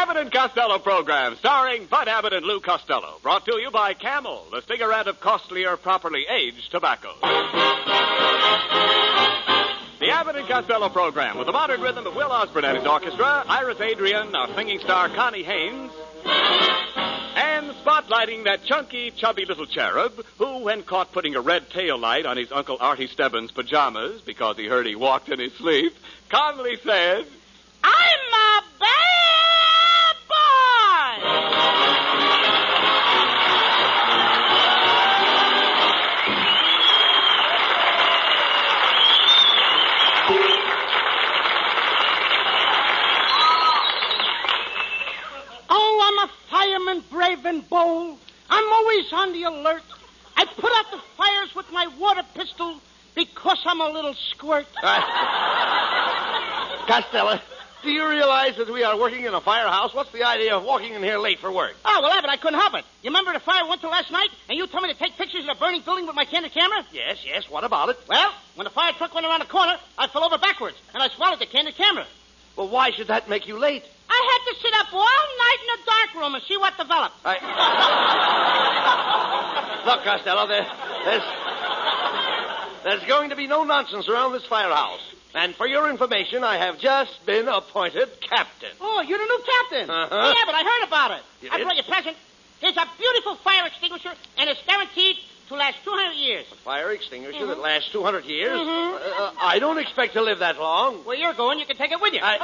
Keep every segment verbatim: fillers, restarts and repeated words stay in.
Abbott and Costello program, starring Bud Abbott and Lou Costello. Brought to you by Camel, the cigarette of costlier, properly aged tobacco. The Abbott and Costello program, with the modern rhythm of Will Osborne and his orchestra, Iris Adrian, our singing star Connie Haynes, and spotlighting that chunky, chubby little cherub who, when caught putting a red tail light on his Uncle Artie Stebbins' pajamas because he heard he walked in his sleep, calmly said, I'm a bad boy! Oh, I'm a fireman, brave and bold. I'm always on the alert. I put out the fires with my water pistol because I'm a little squirt. Uh, Costello, do you realize that we are working in a firehouse? What's the idea of walking in here late for work? Oh, well, Abbott, I couldn't help it. You remember the fire we went to last night, and you told me to take pictures of the burning building with my candid camera? Yes, yes, what about it? Well, when the fire truck went around the corner, I fell over backwards, and I swallowed the candid camera. Well, why should that make you late? I had to sit up all night in the dark room and see what developed. I... Look, Costello, there, there's... There's going to be no nonsense around this firehouse. And for your information, I have just been appointed captain. Oh, you're the new captain. Uh-huh. Yeah, but I heard about it. You I did? brought you a present. Here's a beautiful fire extinguisher, and it's guaranteed to last two hundred years. A fire extinguisher Mhm. that lasts two hundred years? Mhm. Uh, I don't expect to live that long. Where you're going, you can take it with you. I...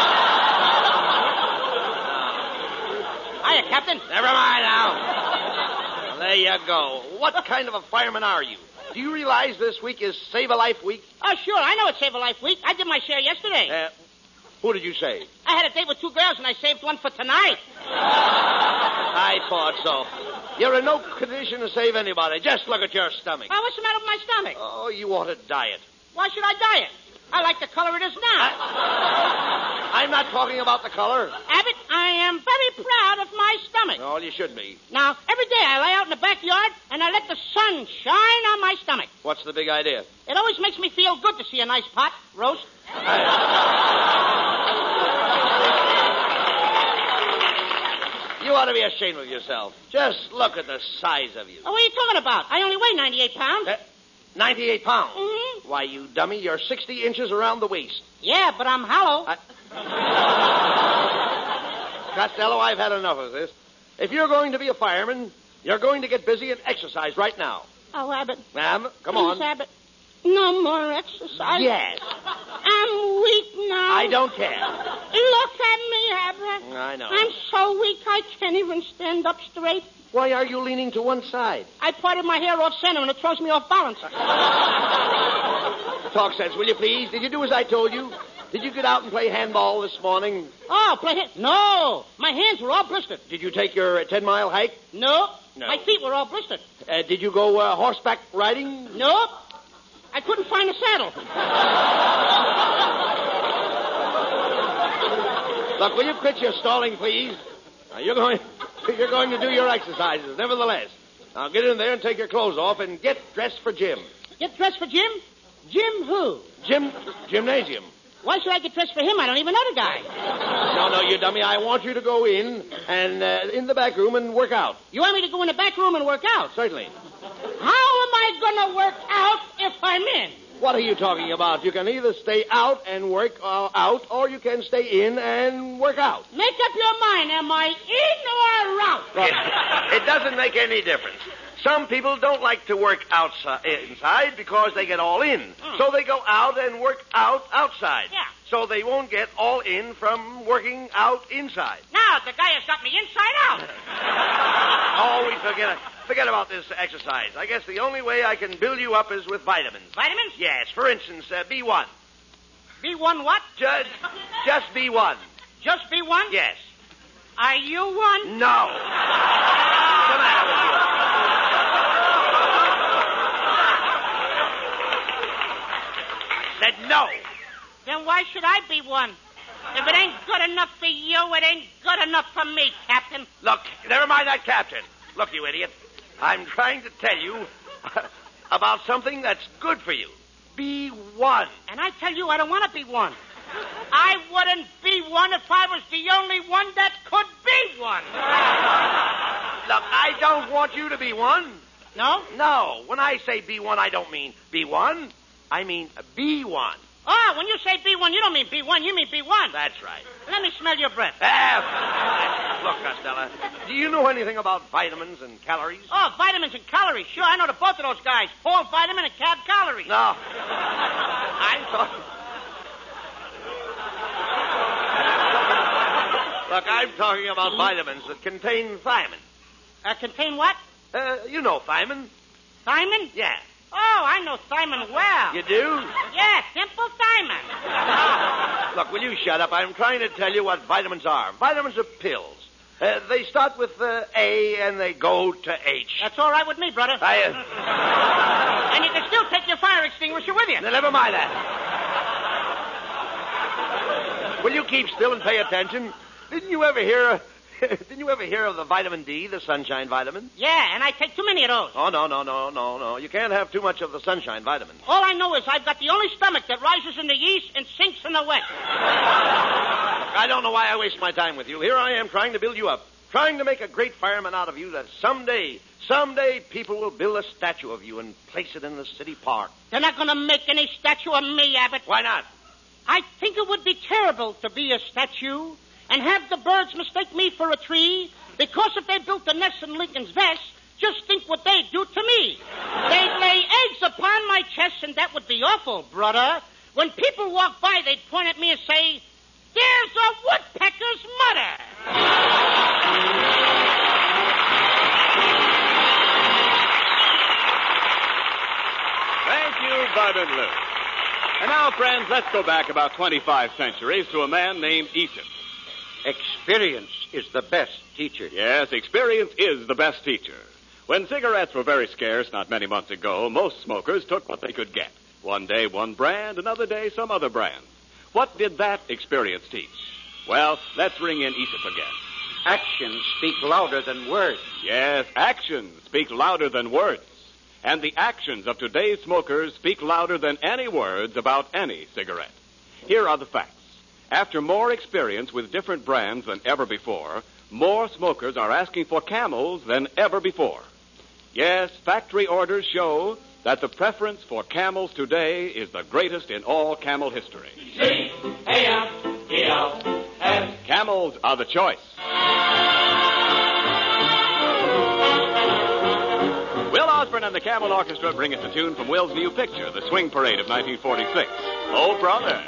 Hiya, Captain. Never mind now. There you go. What kind of a fireman are you? Do you realize this week is Save a Life Week? Oh, sure. I know it's Save a Life Week. I did my share yesterday. Uh, who did you save? I had a date with two girls, and I saved one for tonight. I thought so. You're in no condition to save anybody. Just look at your stomach. Oh, what's the matter with my stomach? Oh, you ought to diet. Why should I diet? I like the color it is now. I'm not talking about the color. Abbott, I am very proud of my stomach. Oh, you should be. Now, every day I lay out in the backyard, and I let the sun shine on my stomach. What's the big idea? It always makes me feel good to see a nice pot roast. You ought to be ashamed of yourself. Just look at the size of you. Oh, what are you talking about? I only weigh ninety-eight pounds. Uh, ninety-eight pounds? Mm-hmm. Why, you dummy, you're sixty inches around the waist. Yeah, but I'm hollow. I... Costello, I've had enough of this. If you're going to be a fireman, you're going to get busy and exercise right now. Oh, Abbott. Ma'am, come Please, on. Abbott. No more exercise. Yes. I'm weak now. I don't care. Look at me, Abbott. I know. I'm so weak I can't even stand up straight. Why are you leaning to one side? I parted my hair off center and it throws me off balance. Talk sense, will you please? Did you do as I told you? Did you get out and play handball this morning? Oh, play hand? No. My hands were all blistered. Did you take your uh, ten-mile hike? No. No. My feet were all blistered. Uh, did you go uh, horseback riding? Nope. I couldn't find a saddle. Look, will you quit your stalling, please? Now, you're going, you're going to do your exercises, nevertheless. Now, get in there and take your clothes off and get dressed for gym. Get dressed for Jim? Jim who? Gym, gymnasium. Why should I get dressed for him? I don't even know the guy. No, no, you dummy. I want you to go in and uh, in the back room and work out. You want me to go in the back room and work out? Certainly. How am I going to work out if I'm in? What are you talking about? You can either stay out and work uh, out, or you can stay in and work out. Make up your mind. Am I in or out? It, it doesn't make any difference. Some people don't like to work outside, inside because they get all in. Mm. So they go out and work out outside. Yeah. So they won't get all in from working out inside. Now, the guy has got me inside out. Oh, we forget it. Forget about this exercise. I guess the only way I can build you up is with vitamins. Vitamins? Yes. For instance, uh, B one. B one what? Just, just B one. Just B one? Yes. Are you one? No. What's the matter with you? Said no. Then why should I be one? If it ain't good enough for you, it ain't good enough for me, Captain. Look, never mind that captain. Look, you idiot. I'm trying to tell you about something that's good for you. Be one. And I tell you, I don't want to be one. I wouldn't be one if I was the only one that could Look, I don't want you to be one. No? No. When I say be one, I don't mean be one. I mean be one. Oh, when you say B one, you don't mean B one, you mean B one. That's right. Let me smell your breath. Ah, look, Costello, do you know anything about vitamins and calories? Oh, vitamins and calories. Sure, I know the both of those guys. Paul Vitamin and Cab Calories. No. I'm talking... Look, I'm talking about vitamins that contain thiamine. Uh, contain what? Uh, you know thiamine. Thiamine? Yeah. Oh, I know thiamine well. You do? Yeah, simple thiamine. Look, will you shut up? I'm trying to tell you what vitamins are. Vitamins are pills. Uh, they start with uh, A and they go to H. That's all right with me, brother. I, uh... And you can still take your fire extinguisher with you. Now, never mind that. Will you keep still and pay attention? Didn't you ever hear... Didn't you ever hear of the vitamin D, the sunshine vitamin? Yeah, and I take too many of those. Oh, no, no, no, no, no. You can't have too much of the sunshine vitamin. All I know is I've got the only stomach that rises in the east and sinks in the west. I don't know why I waste my time with you. Here I am trying to build you up, trying to make a great fireman out of you that someday, someday people will build a statue of you and place it in the city park. They're not going to make any statue of me, Abbott. Why not? I think it would be terrible to be a statue and have the birds mistake me for a tree, because if they built a nest in Lincoln's vest, just think what they'd do to me. They'd lay eggs upon my chest, and that would be awful, brother. When people walk by, they'd point at me and say, "There's a woodpecker's mother." Thank you, Bud and Lou. And now, friends, let's go back about twenty-five centuries to a man named Aesop. Experience is the best teacher. Yes, experience is the best teacher. When cigarettes were very scarce not many months ago, most smokers took what they could get. One day, one brand, another day, some other brand. What did that experience teach? Well, let's ring in Aesop again. Actions speak louder than words. Yes, actions speak louder than words. And the actions of today's smokers speak louder than any words about any cigarette. Here are the facts. After more experience with different brands than ever before, more smokers are asking for Camels than ever before. Yes, factory orders show that the preference for Camels today is the greatest in all Camel history. C A M E L S. Camels are the choice. Will Osborne and the Camel Orchestra bring us a tune from Will's new picture, The Swing Parade of nineteen forty-six. Oh, brother.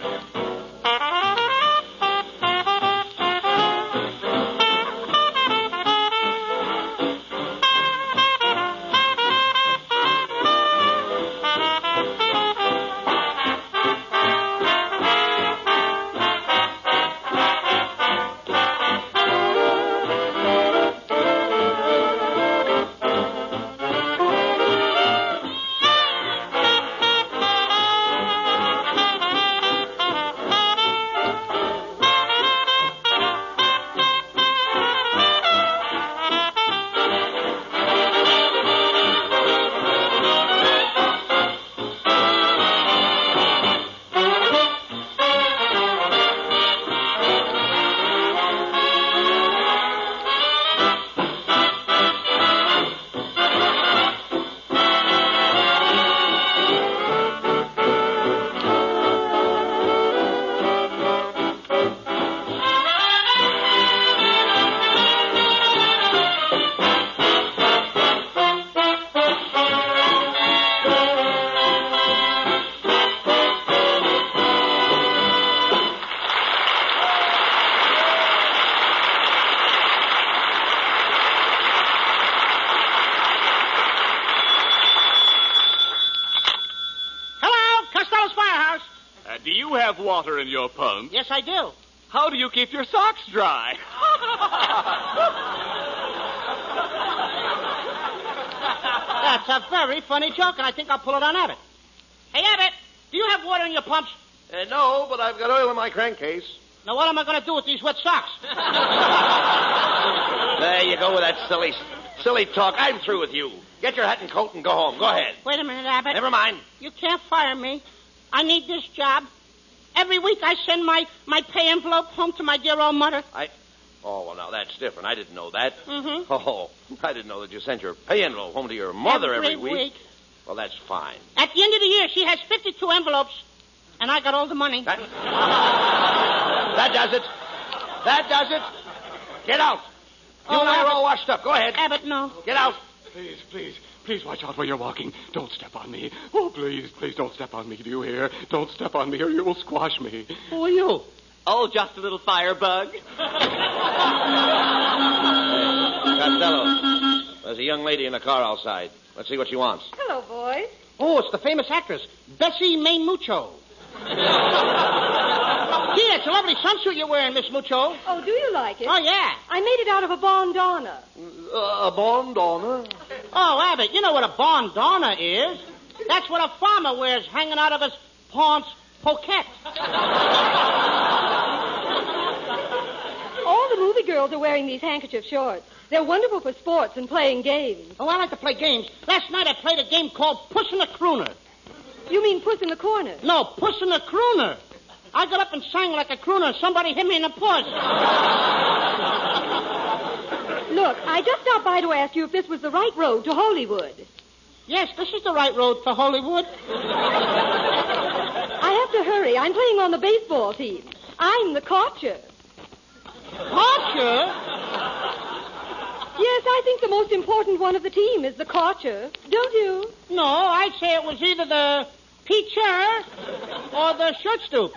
Water in your pump? Yes, I do. How do you keep your socks dry? That's a very funny joke, and I think I'll pull it on Abbott. Hey, Abbott, do you have water in your pumps? Uh, no, but I've got oil in my crankcase. Now, what am I going to do with these wet socks? There you go with that silly, silly talk. I'm through with you. Get your hat and coat and go home. Go ahead. Wait a minute, Abbott. Never mind. You can't fire me. I need this job. Every week I send my, my pay envelope home to my dear old mother. I... Oh, well, now, that's that's different. I didn't know that. Mm-hmm. Oh, I didn't know that you sent your pay envelope home to your mother every, Every week. Well, that's fine. At the end of the year, she has fifty-two envelopes, and I got all the money. That, that does it. That does it. Get out. You Oh, and I are Abbott. all washed up. Go ahead. Abbott, no. Get out. Please, please, please watch out where you're walking. Don't step on me. Oh, please, please don't step on me. Do you hear? Don't step on me or you will squash me. Who are you? Oh, just a little firebug. Costello, there's a young lady in the car outside. Let's see what she wants. Hello, boys. Oh, it's the famous actress, Bessie May Mucho. Gee, it's a lovely sunsuit you're wearing, Miss Mucho. Oh, do you like it? Oh, yeah. I made it out of a bandana. Uh, a bandana? Oh, Abbott, you know what a bandana is. That's what a farmer wears hanging out of his paunch pocket. All the movie girls are wearing these handkerchief shorts. They're wonderful for sports and playing games. Oh, I like to play games. Last night I played a game called Puss in the Crooner. You mean Puss in the Corner? No, Puss in the Crooner. I got up and sang like a crooner, and somebody hit me in the puss. Look, I just stopped by to ask you if this was the right road to Hollywood. Yes, this is the right road for Hollywood. I have to hurry. I'm playing on the baseball team. I'm the catcher. Catcher? Yes, I think the most important one of the team is the catcher. Don't you? No, I'd say it was either the pitcher or the shortstop.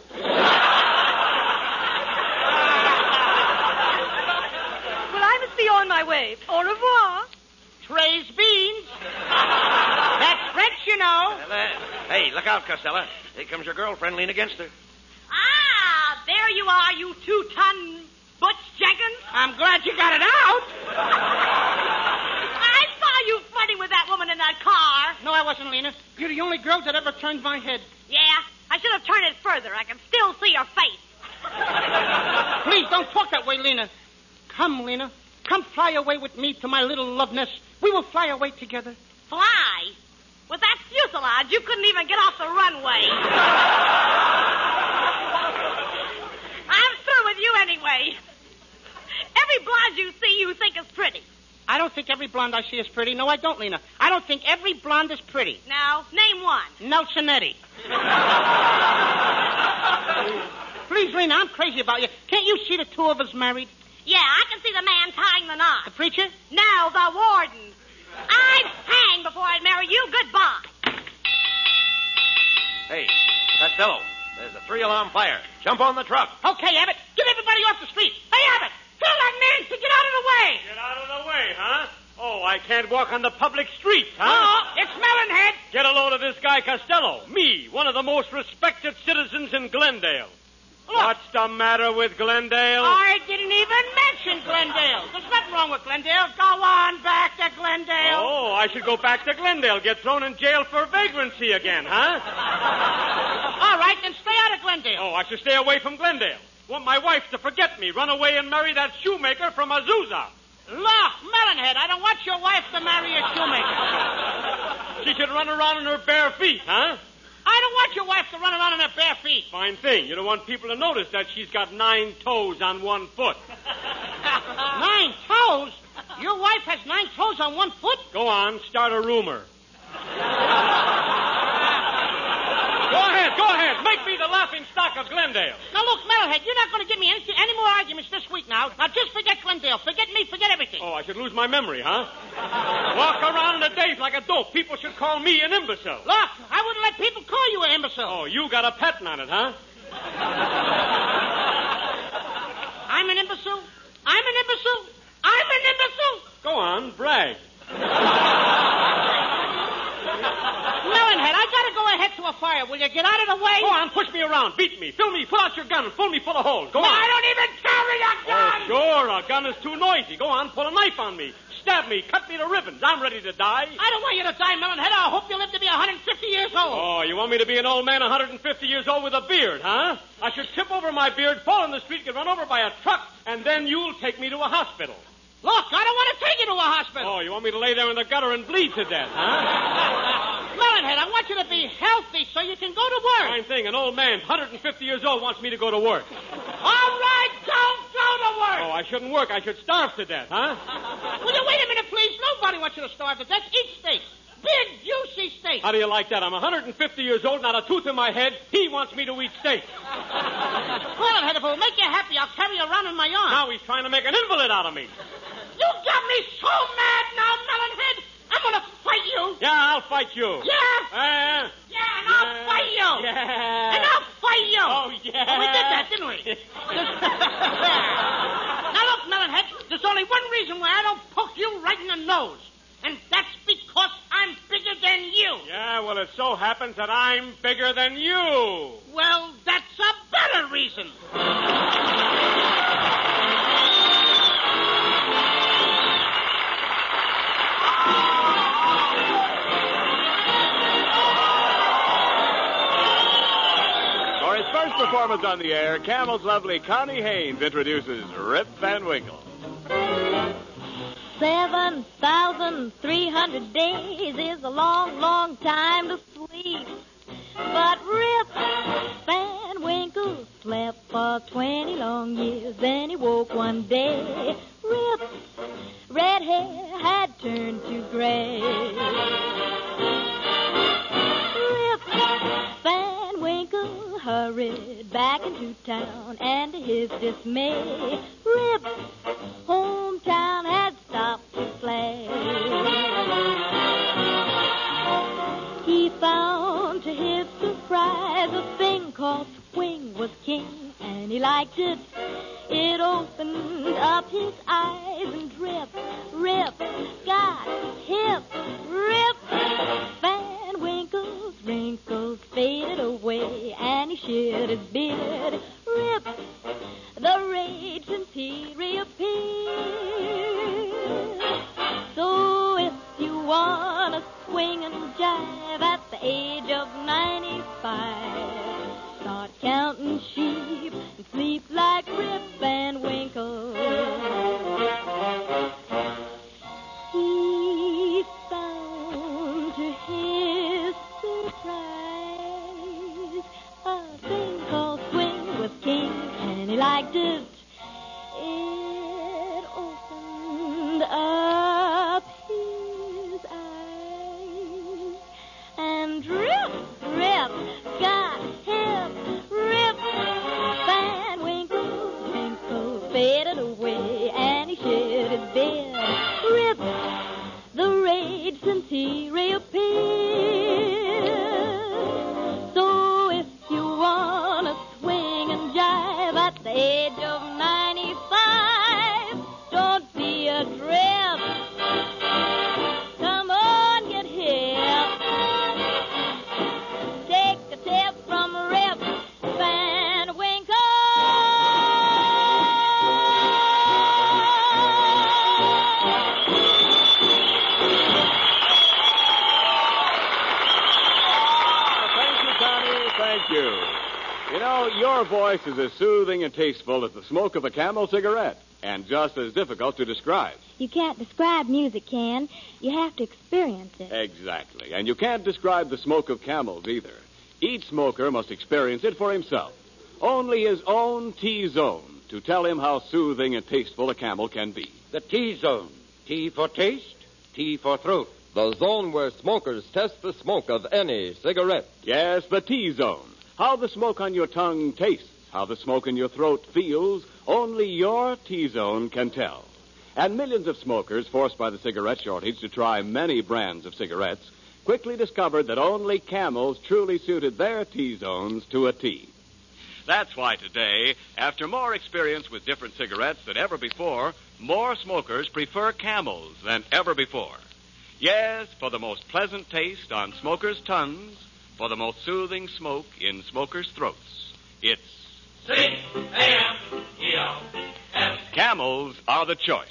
Well, I must be on my way. Au revoir. Trays beans. That's French, you know. Hey, look out, Costello. Here comes your girlfriend. Lean against her. Ah, there you are, you two-ton Butch Jenkins. I'm glad you got it out. I saw you flirting with that woman in that car. No, I wasn't, Lena. You're the only girl that ever turned my head. Yeah, I should have turned it further. I can still see your face. Please don't talk that way, Lena. Come, Lena. Come fly away with me to my little love nest. We will fly away together. Fly? With that fuselage, you couldn't even get off the runway. I'm through with you anyway. Every blonde you see, you think is pretty. I don't think every blonde I see is pretty. No, I don't, Lena. I don't think every blonde is pretty. Now, name one. Nelsonetti. Please, Lena, I'm crazy about you. Can't you see the two of us married? Yeah, I can see the man tying the knot. The preacher? No, the warden. I'd hang before I'd marry you. Goodbye. Hey, Costello, there's a three-alarm fire. Jump on the truck. Okay, Abbott. Get everybody off the street. Hey, Abbott, tell that man to get out of the way. Get out of the way, huh? Oh, I can't walk on the public streets, huh? Oh, it's Melonhead. Get a load of this guy Costello. Me, one of the most respected citizens in Glendale. Look. What's the matter with Glendale? I didn't even mention Glendale. There's nothing wrong with Glendale. Go on back to Glendale. Oh, I should go back to Glendale, get thrown in jail for vagrancy again, huh? All right, then stay out of Glendale. Oh, I should stay away from Glendale. Want my wife to forget me, run away and marry that shoemaker from Azusa. Look, Melonhead, I don't want your wife to marry a shoemaker. She should run around in her bare feet, huh? I don't want your wife to run around in her bare feet. Fine thing. You don't want people to notice that she's got nine toes on one foot. Nine toes? Your wife has nine toes on one foot? Go on, start a rumor. Go ahead, go ahead. Make me the laughing stock of Glendale. Now, look, Metalhead, you're not going to give me any, any more arguments this week now. Now, just forget Glendale. Forget me. Forget everything. Oh, I should lose my memory, huh? Walk around in a daze like a dope. People should call me an imbecile. Look, I wouldn't let people call you an imbecile. Oh, you got a patent on it, huh? I'm an imbecile? I'm an imbecile? I'm an imbecile? Go on, brag. Melonhead, I gotta go ahead to a fire. Will you get out of the way? Go on, push me around, beat me, fill me, pull out your gun and pull me full of holes. Go no, on. I don't even carry a gun! Oh, sure, a gun is too noisy. Go on, pull a knife on me. Stab me, cut me to ribbons. I'm ready to die. I don't want you to die, Melonhead. I hope you live to be one hundred fifty years old. Oh, you want me to be an old man one hundred fifty years old with a beard, huh? I should tip over my beard, fall in the street, get run over by a truck, and then you'll take me to a hospital. Look, I don't want to take you to a hospital. Oh, you want me to lay there in the gutter and bleed to death, huh? Melonhead, I want you to be healthy so you can go to work. Fine thing. An old man, one hundred fifty years old, wants me to go to work. All right, don't go to work. Oh, I shouldn't work. I should starve to death, huh? Will you wait a minute, please? Nobody wants you to starve to death. Eat steak. Big, juicy steak. How do you like that? I'm one hundred fifty years old, not a tooth in my head. He wants me to eat steak. Well, Head, if it'll make you happy, I'll carry you around in my arms. Now he's trying to make an invalid out of me. You got me so mad now, Melonhead. I'm going to fight you. Yeah, I'll fight you. Yeah? Uh, yeah, and I'll yeah, fight you. Yeah. And I'll fight you. Oh, yeah. Oh, we did that, didn't we? Now, look, Melonhead, there's only one reason why I don't poke you right in the nose. And that's because I'm bigger than you. Yeah, well, it so happens that I'm bigger than you. Well, that's a better reason. For his first performance on the air, Camel's lovely Connie Haynes introduces Rip Van Winkle. Seven thousand three hundred days is a long, long time to sleep. But Rip Van Winkle slept for twenty long years. Then he woke one day. Rip's red hair had turned to gray. Rip Van Winkle hurried back into town, and to his dismay, Rip's hometown had stopped his sleigh. He found to his surprise a thing called swing was king, and he liked it. It opened up his eyes, and Rip, Rip got hip. Rip Van Winkle's wrinkles faded away, and he shed his beard. Rip, the rage since he reappeared. So if you wanna swing and jive at the age of ninety-five, start counting sheep and sleep like Rip Van Winkle. He found to his surprise a thing called swing with king, and he liked it. It opened up his eyes, and Rip, Rip got hip. Rip Van Winkle's wrinkles faded away, and he shed his beard. Rip, the rage since he reappeared. So if you wanna swing and jive at the age of ninety-five, don't be a drip. Come on, get hip. Take a tip from Rip Van Winkle. Thank you, Connie. Thank you. You know, your voice is as soothing and tasteful as the smoke of a Camel cigarette, and just as difficult to describe. You can't describe music, Ken. You have to experience it. Exactly. And you can't describe the smoke of Camels either. Each smoker must experience it for himself. Only his own T-zone to tell him how soothing and tasteful a Camel can be. The T-zone. T for taste, T for throat. The zone where smokers test the smoke of any cigarette. Yes, the T-zone. How the smoke on your tongue tastes, how the smoke in your throat feels, only your T-zone can tell. And millions of smokers, forced by the cigarette shortage to try many brands of cigarettes, quickly discovered that only Camels truly suited their T-zones to a T. That's why today, after more experience with different cigarettes than ever before, more smokers prefer Camels than ever before. Yes, for the most pleasant taste on smokers' tongues, for the most soothing smoke in smokers' throats, it's C A M E L S. Camels are the choice.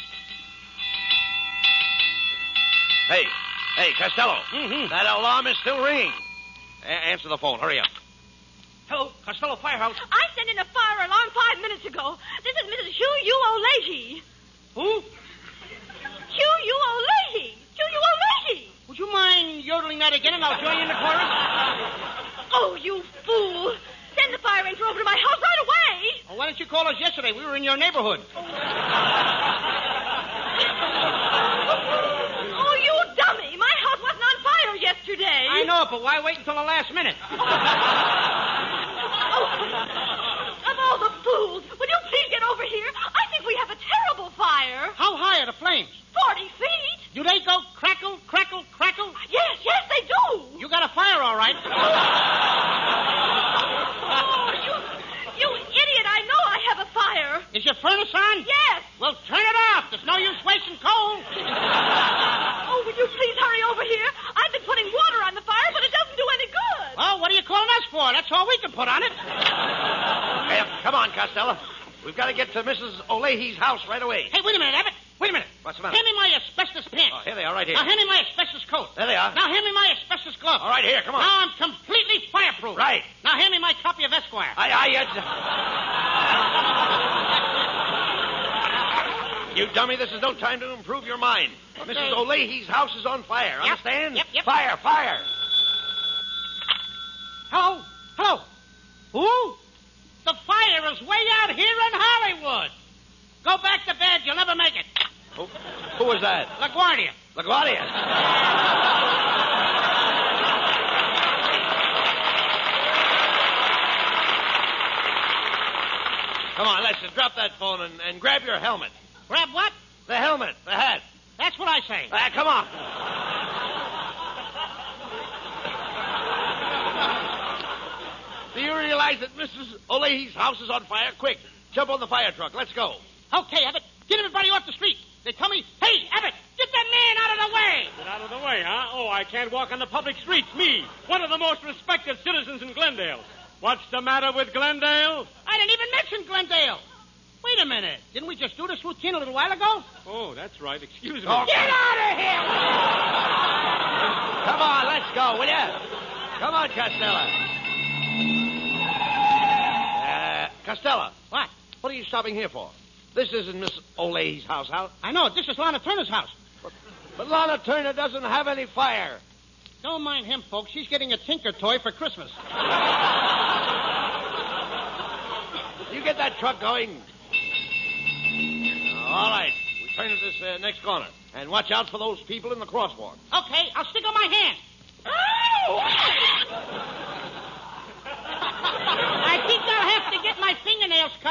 Hey, hey, Costello. Mm-hmm. That alarm is still ringing. A- answer the phone. Hurry up. Hello, Costello Firehouse. I sent in a fire alarm five minutes ago. This is Missus Hugh U. O'Leahy. Who? Hugh U. O'Leahy. Hugh U. O'Leahy. Would you mind yodeling that again, and I'll join you in the chorus? Oh, you fool. Send the fire engine over to my house right away. Well, why don't you call called us yesterday. We were in your neighborhood. Oh, you dummy. My house wasn't on fire yesterday. I know, but why wait until the last minute? Of all the fools, will you please get over here? I think we have a terrible fire. How high are the flames? Forty feet. Do they go crackle, crackle, crackle? Yes, yes, they do. You got a fire, all right. Oh, you, you idiot. I know I have a fire. Is your furnace on? Yes. Well, turn it off. There's no use wasting coal. Oh, will you please hurry over here? I've been putting water on the fire, but it doesn't do any good. Oh, what are you calling us for? That's all we can put on it. Hey, come on, Costello. We've got to get to Missus O'Leahy's house right away. Hey, wait a minute, Abbott. Wait a minute. What's the matter? Hand me my asbestos pants. Oh, here they are, right here. Now, hand me my asbestos coat. There they are. Now, hand me my asbestos glove. All right, here, come on. Now, I'm completely fireproof. Right. Now, hand me my copy of Esquire. I, I, uh... You dummy, this is no time to improve your mind. Okay. Missus O'Leahy's house is on fire, Yep. understand? Yep, yep. Fire, fire. Hello? Hello? Who? The fire is way out here in Hollywood. Go back to bed. You'll never make it. Who, who was that? LaGuardia. LaGuardia. Come on, Lester, drop that phone and, and grab your helmet. Grab what? The helmet, the hat. That's what I say. Ah, come on. Do you realize that Missus O'Leahy's house is on fire? Quick, jump on the fire truck. Let's go. Okay, Abbott. Get everybody off the street. They tell me, hey, Abbott, get that man out of the way. Get out of the way, huh? Oh, I can't walk on the public streets. Me, one of the most respected citizens in Glendale. What's the matter with Glendale? I didn't even mention Glendale. Wait a minute. Didn't we just do this routine a little while ago? Oh, that's right. Excuse me. Oh, Get out of here! Come on, let's go, will you? Come on, Costello. Uh, Costello. What? What are you stopping here for? This isn't Miss O'Leahy's house, Hal. I know. This is Lana Turner's house. But, but Lana Turner doesn't have any fire. Don't mind him, folks. He's getting a Tinker toy for Christmas. You get that truck going. All right. We turn at this uh, next corner. And watch out for those people in the crosswalk. Okay, I'll stick on my hand. I think I'll have to get my fingernails cut.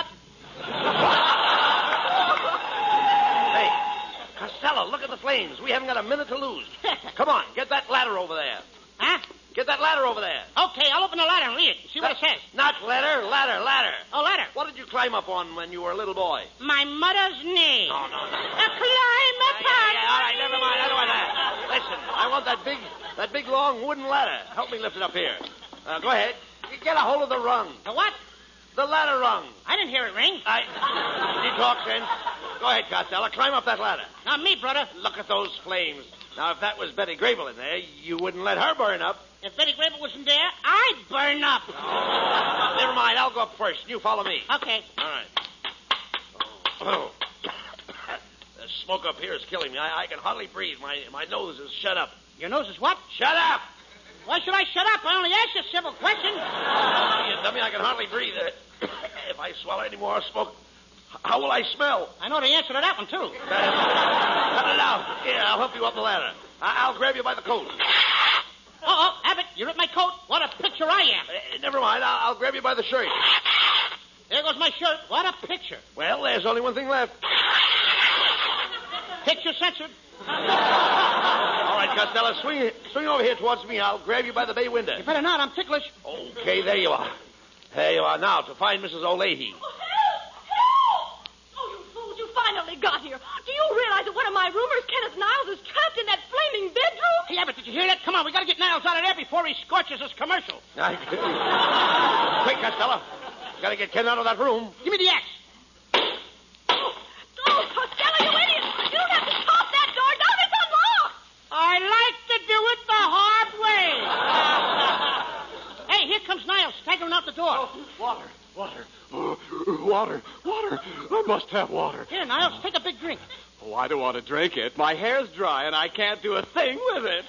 Hey, Costello, look at the flames. We haven't got a minute to lose. Come on, get that ladder over there. Huh? Get that ladder over there. Okay, I'll open the ladder and read it. See what it says. Not ladder, ladder, ladder. Oh, ladder. What did you climb up on when you were a little boy? My mother's knee. No, no, no. A climb Yeah, upon. yeah, yeah, all right, never mind. I don't want that. Listen, I want that big, that big long wooden ladder. Help me lift it up here. Uh, go ahead. You get a hold of the rung. The what? The ladder rung. I didn't hear it ring. I. You talk then. Go ahead, Costello. Climb up that ladder. Not me, brother. Look at those flames. Now, if that was Betty Grable in there, you wouldn't let her burn up. If Betty Grable wasn't there, I'd burn up. Oh. Never mind. I'll go up first. You follow me. Okay. All right. Oh. The smoke up here is killing me. I, I can hardly breathe. My my nose is shut up. Your nose is what? Shut up! Why should I shut up? I only asked you a civil question. You dummy, I can hardly breathe. Uh, if I swallow any more smoke, how will I smell? I know the answer to that one, too. Uh, cut it out. Here, I'll help you up the ladder. I- I'll grab you by the coat. Uh-oh, Abbott, you're at my coat. What a picture I am. Uh, never mind. I'll-, I'll grab you by the shirt. There goes my shirt. What a picture. Well, there's only one thing left. Picture censored. All right, Costello, swing, swing over here towards me. I'll grab you by the bay window. You better not. I'm ticklish. Okay, there you are. There you are now to find Missus O'Leahy. Oh, help! Help! Oh, you fools, you finally got here. Do you realize that one of my roomers, Kenneth Niles, is trapped in that flaming bedroom? Hey, Abbott, did you hear that? Come on, we got to get Niles out of there before he scorches his commercial. Quick, Costello. Got to get Ken out of that room. Give me the axe. Oh, oh, Costello, you idiot! You don't have to pop that door down. It's unlocked. I like to do it the hard way. Hey, here comes Niles staggering out the door. Oh, water, water, uh, water, water. I must have water. Here, Niles, take a big drink. Oh, I don't want to drink it. My hair's dry and I can't do a thing with it.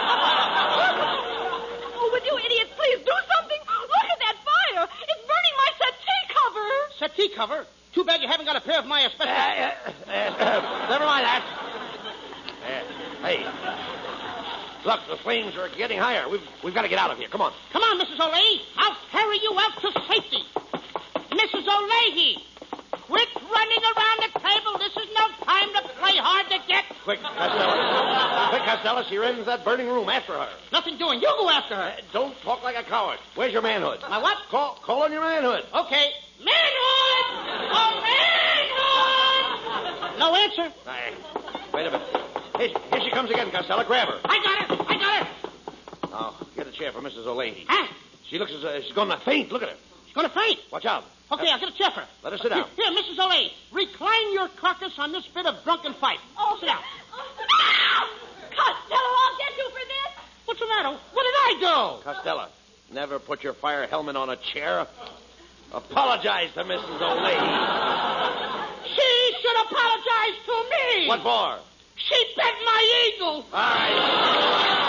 Oh, will you idiots please do something? Look at that fire. It's burning my settee cover. Settee cover? Too bad you haven't got a pair of my asbestos... Uh, uh, uh, never mind that. Uh, hey. Look, the flames are getting higher. We've, we've got to get out of here. Come on. Come on, Missus O'Leahy. I'll carry you out to safety. Missus O'Leahy, quit running around the table. This is no time to play hard to get. Quick, Costello. Quick, Costello. She ran into that burning room. After her. Nothing doing. You go after her. Uh, don't talk like a coward. Where's your manhood? My what? Call, call on your manhood. Okay. Manhood! Oh, manhood! No answer. Aye. Wait a minute. Here, here she comes again, Costello. Grab her. I got her. I got her. Oh, get a chair for Missus O'Leahy. Huh? She looks as though she's going to faint. Look at her. She's going to faint. Watch out. Okay, I'll get a chair for her. Let her sit down. Here, here, Missus O'Leahy, recline your carcass on this bit of drunken fight. Oh, sit down. Oh, Costello, I'll get you for this. What's the matter? What did I do? Costello, never put your fire helmet on a chair. Apologize to Missus O'Leahy. She should apologize to me. What for? She bit my eagle. All right.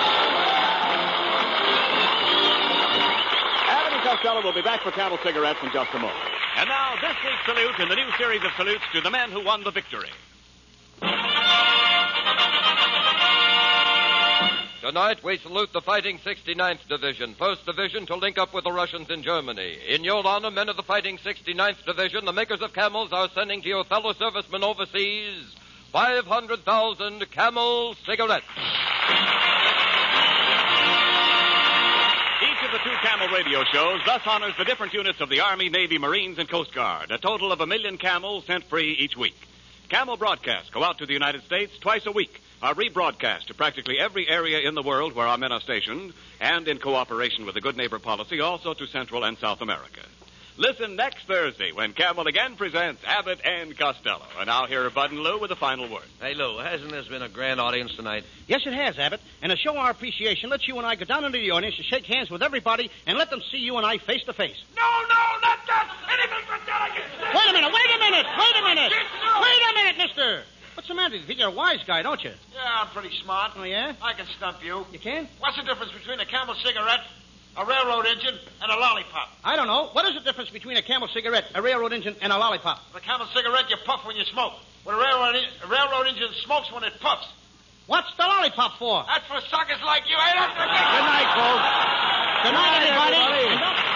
Abbott and Costello will be back for Camel Cigarettes in just a moment. And now, this week's salute in the new series of salutes to the men who won the victory. Tonight, we salute the Fighting sixty-ninth Division, first Division to link up with the Russians in Germany. In your honor, men of the Fighting sixty-ninth Division, the makers of Camels are sending to your fellow servicemen overseas five hundred thousand Camel cigarettes. Each of the two Camel radio shows thus honors the different units of the Army, Navy, Marines, and Coast Guard, a total of a million Camels sent free each week. Camel broadcasts go out to the United States twice a week, are rebroadcast to practically every area in the world where our men are stationed, and in cooperation with the Good Neighbor policy, also to Central and South America. Listen next Thursday when Camel again presents Abbott and Costello. And now here are Bud and Lou with the final word. Hey, Lou, hasn't this been a grand audience tonight? Yes, it has, Abbott. And to show our appreciation, let's you and I go down into the audience and shake hands with everybody and let them see you and I face to face. No, no, not that. Anything but delegates. Wait a minute, wait a minute, wait a minute. Wait a minute, mister. What's the matter? You think you're a wise guy, don't you? Yeah, I'm pretty smart. Oh, yeah? I can stump you. You can? What's the difference between a Camel cigarette, a railroad engine, and a lollipop? I don't know. What is the difference between a Camel cigarette, a railroad engine, and a lollipop? The Camel cigarette, you puff when you smoke. When a railroad, a railroad engine smokes when it puffs. What's the lollipop for? That's for suckers like you, ain't it? Good night, folks. Good night, everybody. everybody.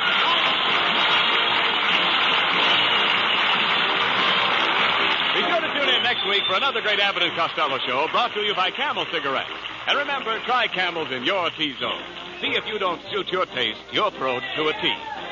Be sure to tune in next week for another great Abbott and Costello show brought to you by Camel Cigarettes. And remember, try Camels in your T-zone. See if you don't suit your taste, your throat to a T.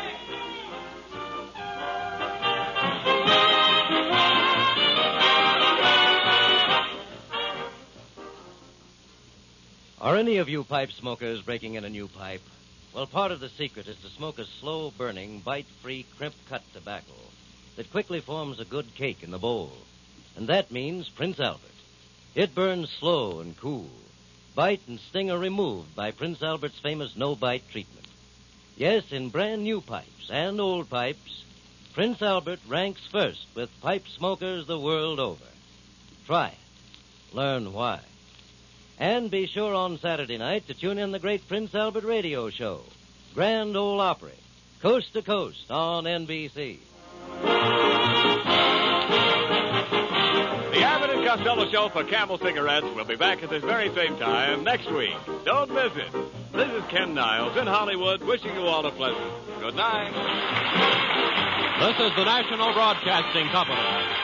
Are any of you pipe smokers breaking in a new pipe? Well, part of the secret is to smoke a slow-burning, bite-free, crimp-cut tobacco that quickly forms a good cake in the bowl. And that means Prince Albert. It burns slow and cool. Bite and sting are removed by Prince Albert's famous no-bite treatment. Yes, in brand new pipes and old pipes, Prince Albert ranks first with pipe smokers the world over. Try it. Learn why. And be sure on Saturday night to tune in the great Prince Albert radio show, Grand Ole Opry, coast to coast on N B C. The Abbott and Costello show for Camel Cigarettes will be back at this very same time next week. Don't miss it. This is Ken Niles in Hollywood wishing you all a pleasant good night. This is the National Broadcasting Company.